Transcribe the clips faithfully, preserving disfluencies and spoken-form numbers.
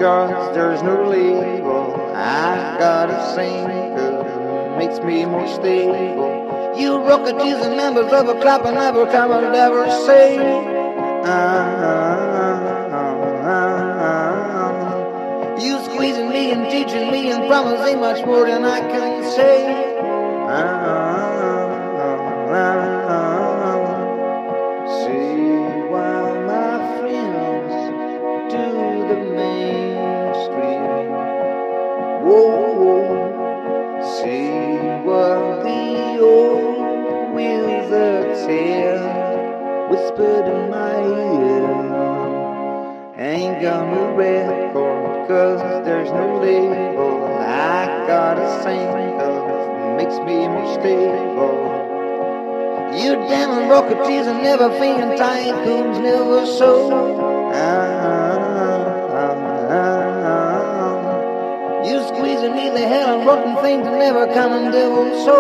'cause there's no label. I gotta sing 'cause it makes me more stable. You Rockatees and members of a club and never come and never say uh, you squeezing me and teaching me and promising much more than I can say. See, while my friends do the mainstream, whoa, see what the old wizards here whispered in my ear. Ain't gonna record 'cause there's no label. I gotta sing 'cause it makes me more stable. You damn Rockatees and never thinking tycoons never so. You squeezing me the hell and rotten things and never coming devil so.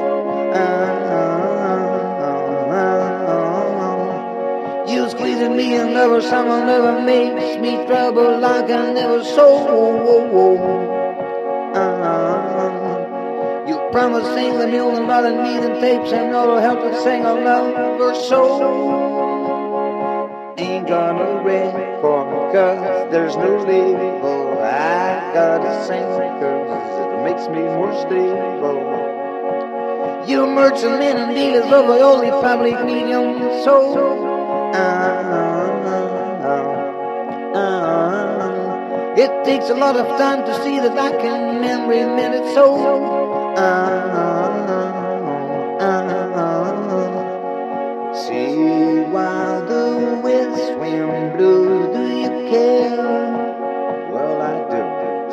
You squeezing me and never someone never makes me trouble like I never so. You promising the million dollar needing tapes and all the help to sing a lover soul. Ain't gonna record 'cause there's no label. I gotta sing 'cause it makes me more stable. You merchantmen and dealers of the only public medium soul. It takes a lot of time to see that I can every minute so. See, while the west wind blows, do you care? Well, I don't.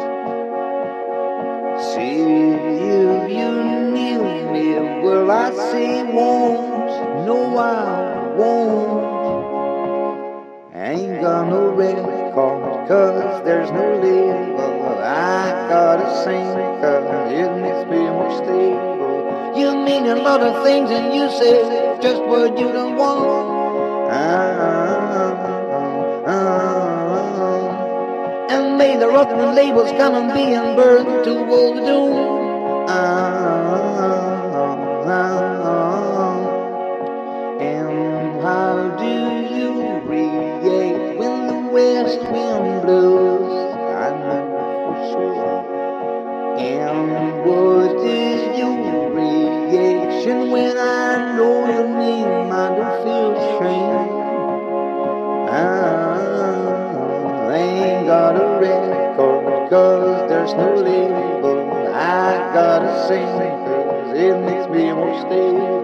See, if you knew me, well, I say won't. No, I won't. Ain't got no record 'cause there's no label. I gotta sing 'cause it makes me more stable. You mean a lot of things and you say just what you don't want. And may the rotten labels come and be and burn to all the doom. And how do you react when the west wind blows? I'm not for sure. And what is your reaction when I know your name? I don't feel shame. I ain't got a record 'cause there's no label. I gotta sing 'cause it makes me more stable.